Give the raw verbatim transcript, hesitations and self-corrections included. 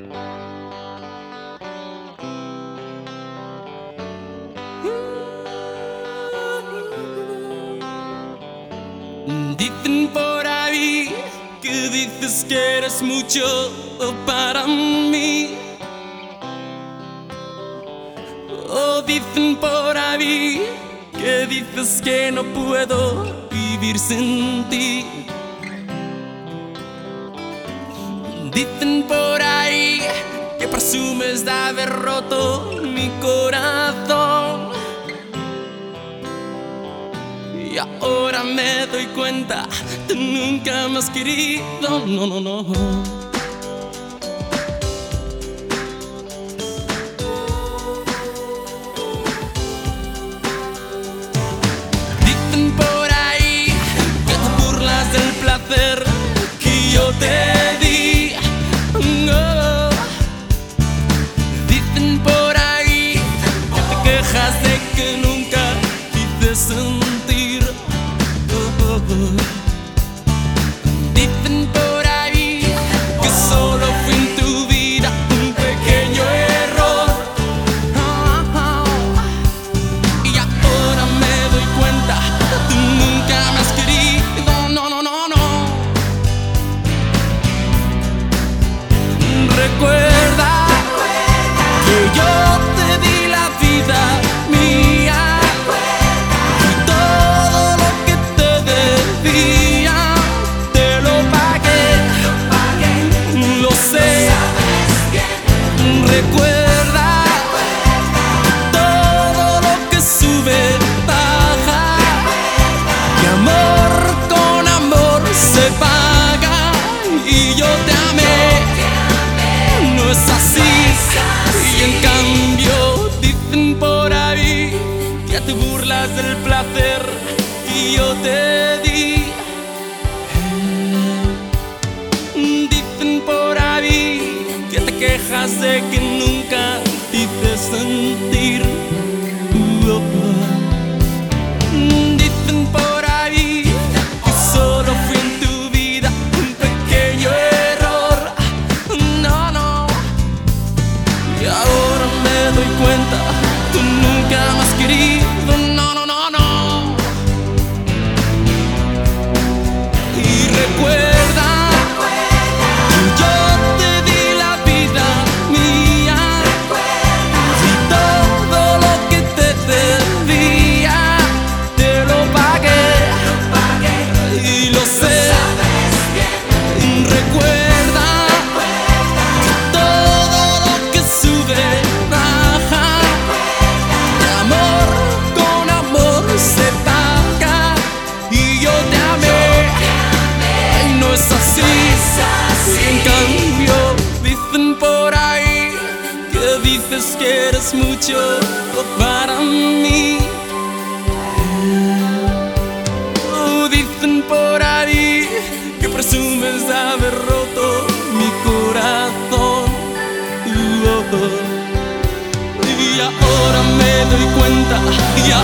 Dicen por ahí que dices que eres mucho para mí. O dicen por ahí que dices que no puedo vivir sin ti. Dicen por ahí que presumes de haber roto mi corazón. Y ahora me doy cuenta, tú nunca me has querido, no, no, no. Dicen por ahí que te burlas del placer que yo te di. No. Dicen por ahí que te quejas de que nunca hice sentir. Dicen por ahí que solo fue en tu vida un pequeño error. Y ahora me doy cuenta, tú nunca me has querido, no, no, no, no. Recuerda que yo te di la vida mía y todo lo que te debía te lo pagué, lo sé. Recuerda todo lo que sube, baja, que amor con amor se paga y yo te amé. No es así, y en cambio dicen por ahí que te burlas del placer que yo te di. Dicen por ahí que te quejas de que nunca te hice sentir. Dicen por ahí que solo fui en tu vida un pequeño error. No, no. Y ahora me doy cuenta, tú nunca me has querido, no, no, no, no. Y recuerda que yo te di la vida mía y todo lo que te debía te lo pagué y lo sé. Recuerda que todo lo que sube, baja, de amor con amor se paga y yo te amé. Ay, no es así, y en cambio dicen por ahí que dices que eres mucho para mí. Oh, dicen por ahí que presumes de haber roto mi corazón. Oh, oh. Y ahora me doy cuenta, y